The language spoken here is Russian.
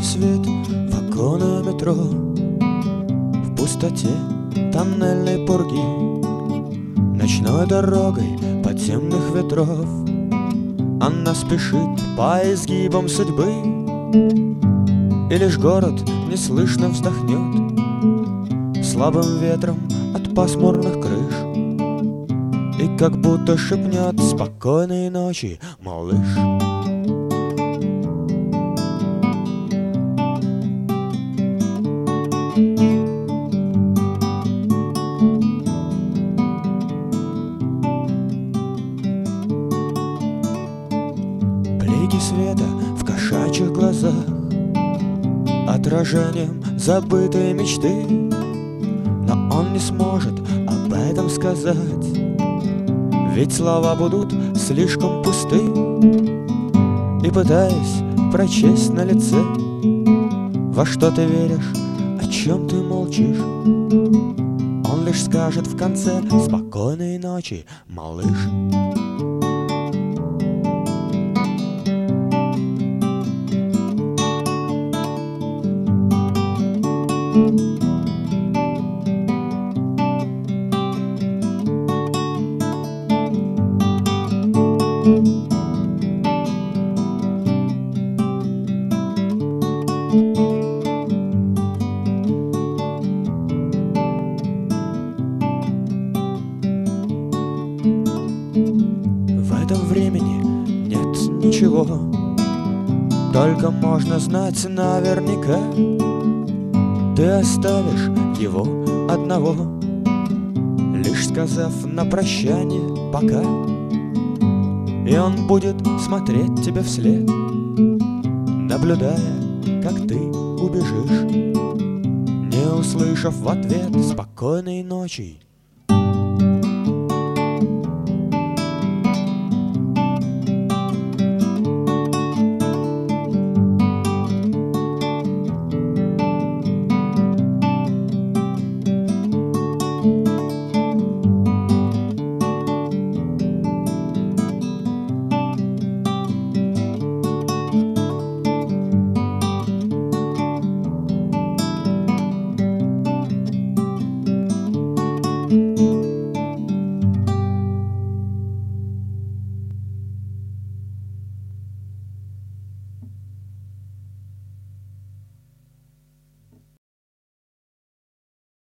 свет вагона метро, в пустоте тоннельной пурги, ночной дорогой подземных ветров. Она спешит по изгибам судьбы, и лишь город неслышно вздохнет слабым ветром от пасмурных крыш, и как будто шепнет: спокойной ночи, малыш. Блики света в кошачьих глазах, отражением забытой мечты, но он не сможет об этом сказать, ведь слова будут слишком пусты. И пытаясь прочесть на лице, во что ты веришь, о чем ты молчишь, он лишь скажет в конце: спокойной ночи, малыш. В этом времени нет ничего, только можно знать наверняка: ты оставишь его одного, лишь сказав на прощание пока. И он будет смотреть тебе вслед, наблюдая, как ты убежишь, не услышав в ответ: спокойной ночи,